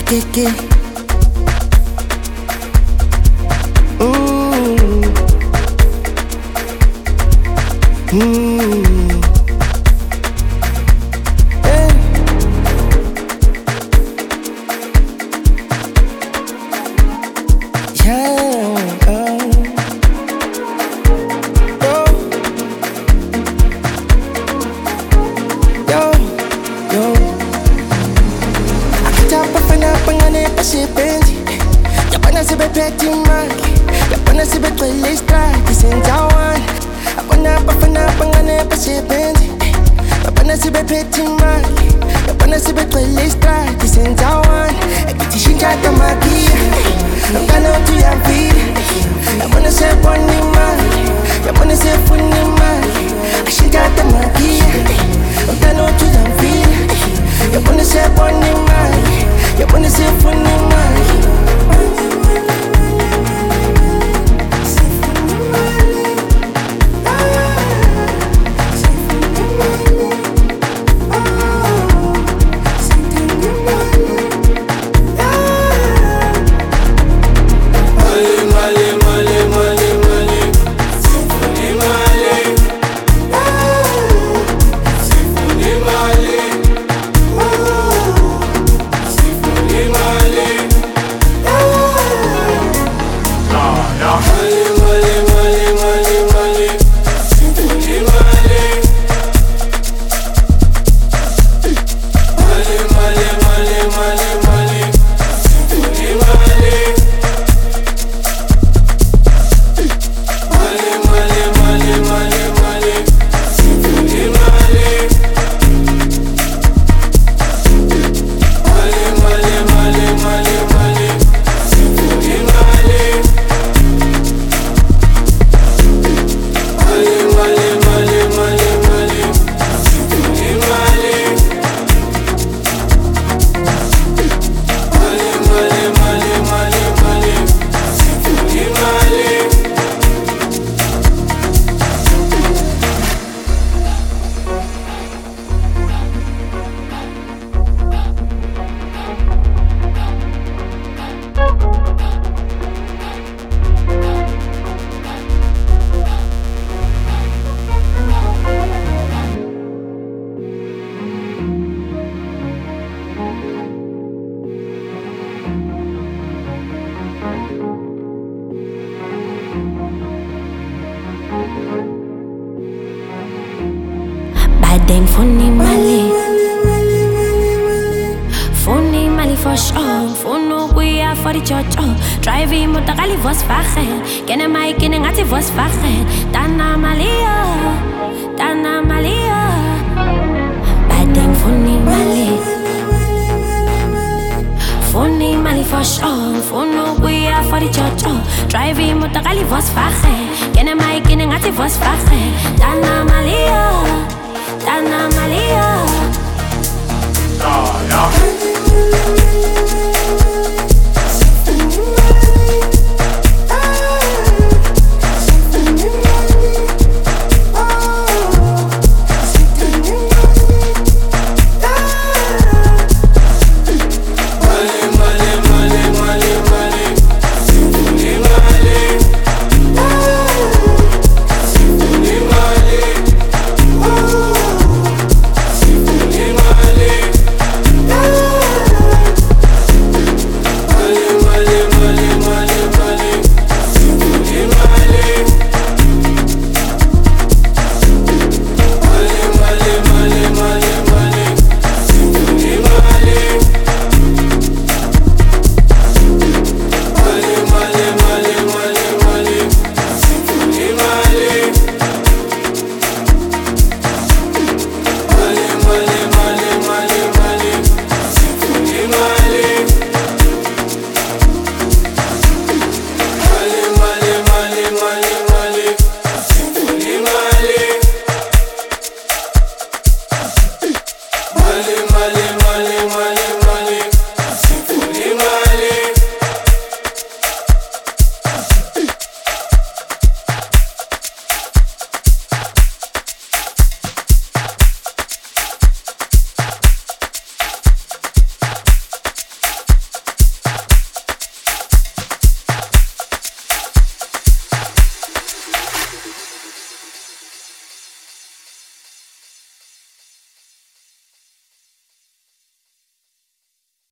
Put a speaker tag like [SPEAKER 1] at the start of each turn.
[SPEAKER 1] keke. Sipendi Yapana sibe peti maki Yapana sibe kwele strike Sentawan Apana pafana pangane pa sipendi Yapana sibe peti maki Yapana sibe kwele strike Sentawan Ekiti shinjata magia Napana utu ya vile Yapana se poni maki Yapana se funi maki Shinjata magia Napana utu ya vile Yapana se poni maki Yapana se funi maki
[SPEAKER 2] Badeng funny mali for sure. Funo guya for the church. Driving motakali vos fachen. Kenne mai kenne ngati vos fachen. Dana malia. Badeng funny mali for sure. Funo guya for the church. Driving motakali vos fachen. Kenne mai kenne ngati vos fachen. Dana malia.